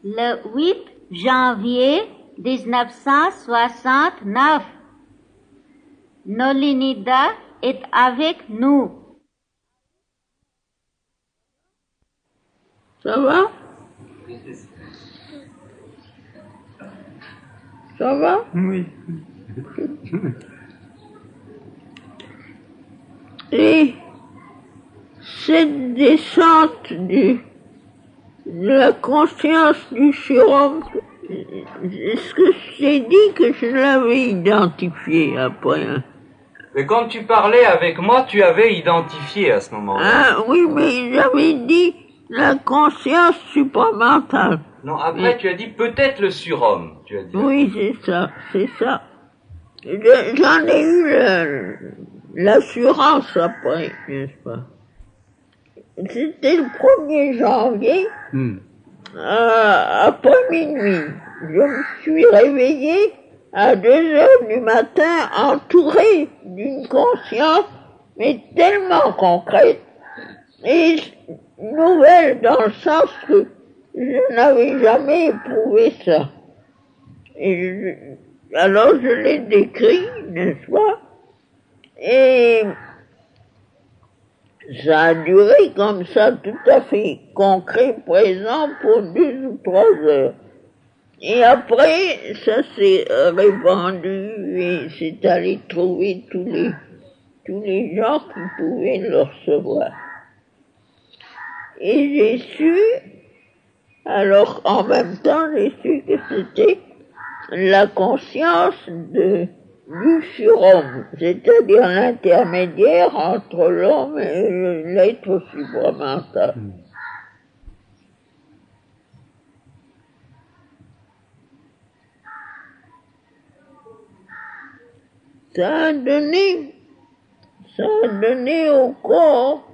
le 8 janvier 1969. Nolinida est avec nous. Ça va? Ça va? Oui. Et cette descente de la conscience du surhomme, est-ce que je t'ai dit que je l'avais identifié après? Hein? Mais quand tu parlais avec moi, tu avais identifié à ce moment-là. Ah oui, mais j'avais dit la conscience supramentale. Non, après tu as dit peut-être le surhomme, tu as dit. Oui, c'est ça, c'est ça. J'en ai eu l'assurance après, n'est-ce pas? C'était le 1er janvier, après minuit. Je me suis réveillé à 2 heures du matin, entouré d'une conscience, mais tellement concrète, et nouvelle dans le sens que je n'avais jamais éprouvé ça. Alors je l'ai décrit, n'est-ce pas? Et ça a duré comme ça, tout à fait concret, présent, pour 2 ou 3 heures. Et après, ça s'est répandu et c'est allé trouver tous les gens qui pouvaient le recevoir. Et j'ai su, alors en même temps, j'ai su que c'était la conscience du surhomme, c'est-à-dire l'intermédiaire entre l'homme et l'être supramental. Ça a donné au corps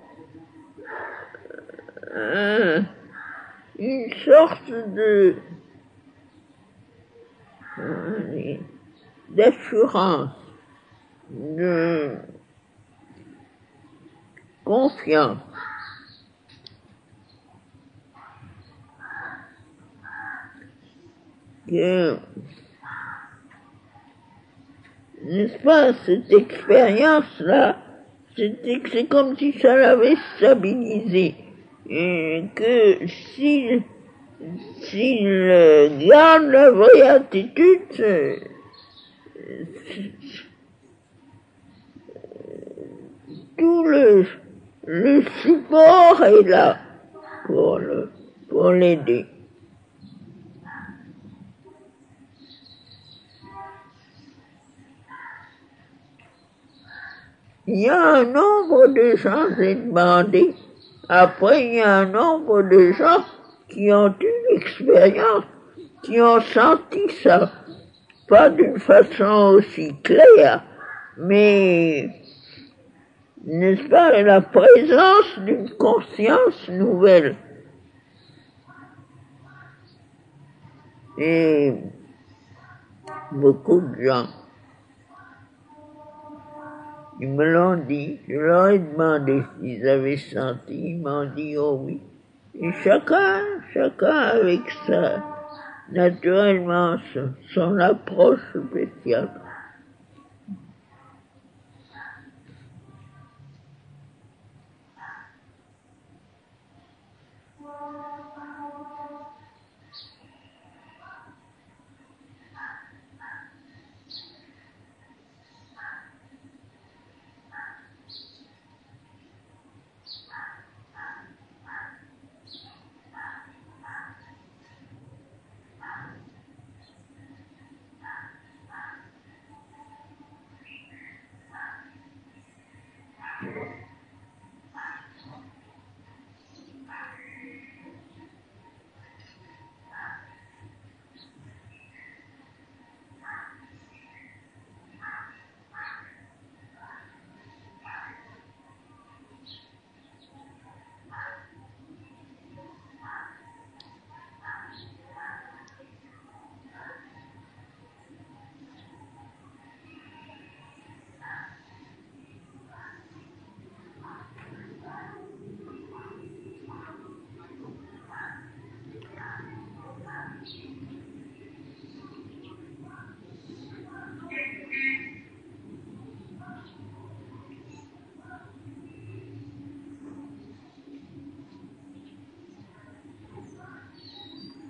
une sorte d'assurance, de confiance. Que, n'est-ce pas, cette expérience-là, c'est comme si ça l'avait stabilisé. Et que s'il garde la vraie attitude, tout le support est là pour l'aider. Il y a un nombre de gens, j'ai demandé. Après, il y a un nombre de gens qui ont eu l'expérience, qui ont senti ça. Pas d'une façon aussi claire, mais, n'est-ce pas, la présence d'une conscience nouvelle. Et beaucoup de gens, ils me l'ont dit, je leur ai demandé s'ils avaient senti, ils m'ont dit oh oui. Et chacun avec naturellement son approche spéciale.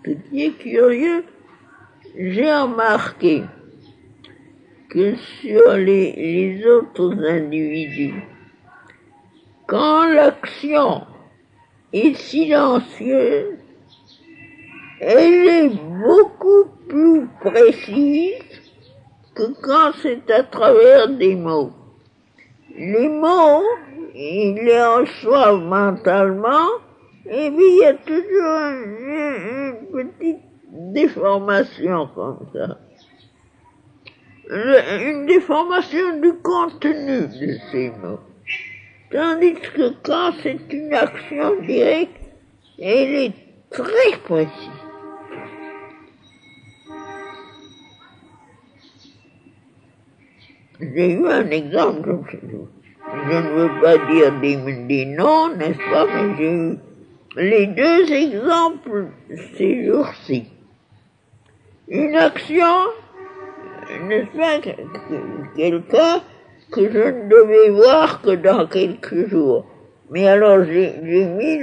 Ce qui est curieux, j'ai remarqué que sur les autres individus, quand l'action est silencieuse, elle est beaucoup plus précise que quand c'est à travers des mots. Les mots, ils les reçoivent mentalement, et puis il y a toujours une petite déformation comme ça. Une déformation du contenu de ces mots. Tandis que quand c'est une action directe, elle est très précise. J'ai eu un exemple, je ne veux pas dire des noms, n'est-ce pas, mais j'ai eu les deux exemples ces jours-ci. Une action, n'est-ce pas, quelqu'un que je ne devais voir que dans quelques jours. Mais alors j'ai mis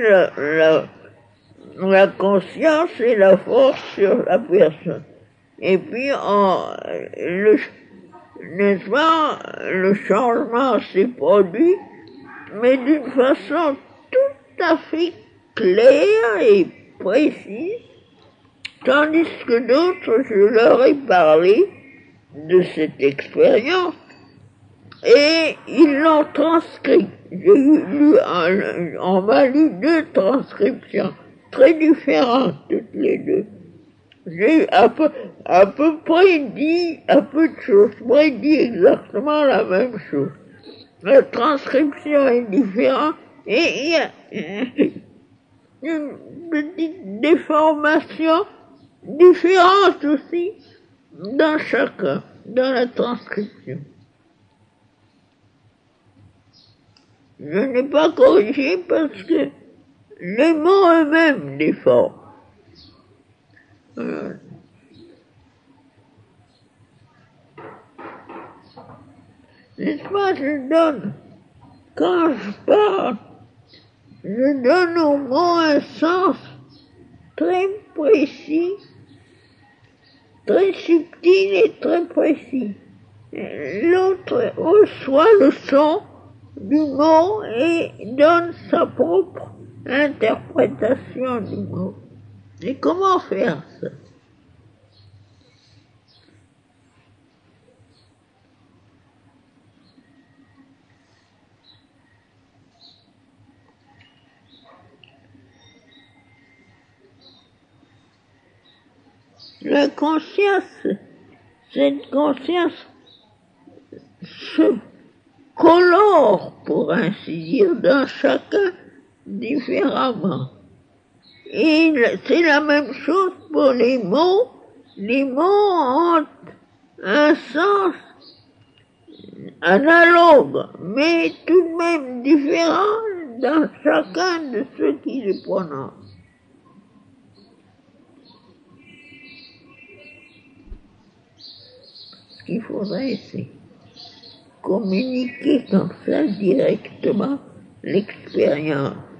la conscience et la force sur la personne. Et puis, n'est-ce pas, le changement s'est produit, mais d'une façon tout à fait claire et précise, tandis que d'autres, je leur ai parlé de cette expérience et ils l'ont transcrit. On m'a lu deux transcriptions très différentes toutes les deux. J'ai à peu près dit, à peu de choses près dit exactement la même chose. La transcription est différente et il y a une petite déformation différente aussi dans chacun, dans la transcription. Je n'ai pas corrigé parce que les mots eux-mêmes déforment. N'est-ce pas, quand je parle, je donne au mot un sens très précis, très subtil et très précis. L'autre reçoit le son du mot et donne sa propre interprétation du mot. Et comment faire ça? La conscience, cette conscience se colore, pour ainsi dire, dans chacun différemment. Et c'est la même chose pour les mots. Les mots ont un sens analogue, mais tout de même différent dans chacun de ceux qui les prononcent. Ce qu'il faudrait, c'est communiquer comme ça directement l'expérience.